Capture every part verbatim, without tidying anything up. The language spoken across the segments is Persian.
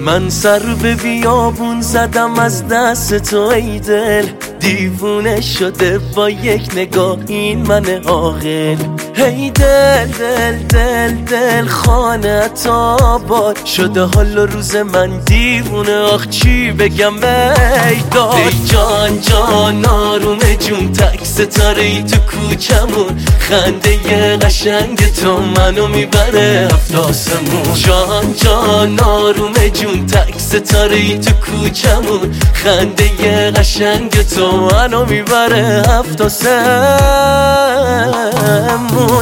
من سر به بیابون زدم از دست تو ای دل، دیوونه شده با یک نگاه این من عاقل. هی دل دل دل دل خانه آباد شده حال و روز من دیوونه، آخ چی بگم بیداد. ای جان جان آروم جون تک ستاره ای تو کوچمون، خنده ی قشنگ تو منو میبره هفت آسمون. جان جان آروم جون تک ستاره ای تو کوچمون، خنده ی قشنگ تو منو میبره هفت آسمون.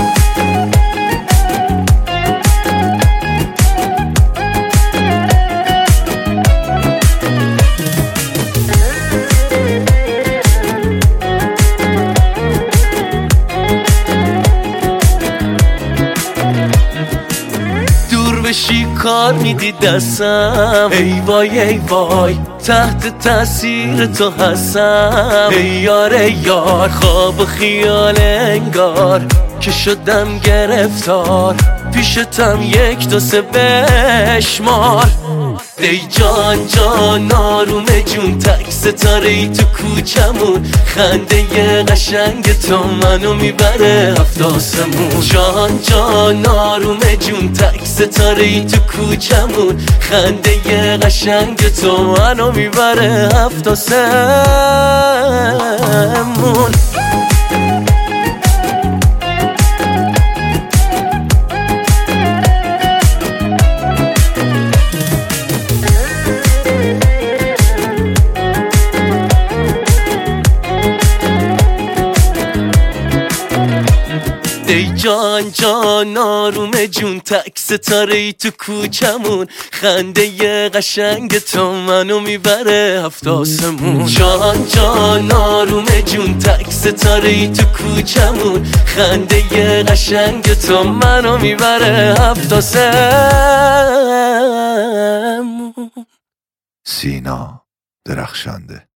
بشی کار میدی دستم، ای وای ای وای تحت تاثیر تو هستم. ای یار ای یار خواب و خیال انگار که شدم گرفتار، پیشتم یک دو سه بشمار. ای جان جان آروم جون تک ستاره ای تو کوچمون، خنده ی قشنگ تو منو میبره هفت آسمون. جان جان آروم جون تک ستاره ای تو کوچمون، خنده ی قشنگ تو منو میبره هفت آسمون. ای جان جان آروم جون تک ستاره ای تو کوچمون، خنده ی قشنگ تو منو میبره هفت آسمون. جان جان آروم جون تک ستاره ای تو کوچمون، خنده ی قشنگ تو منو میبره هفت آسمون. سینا درخشنده.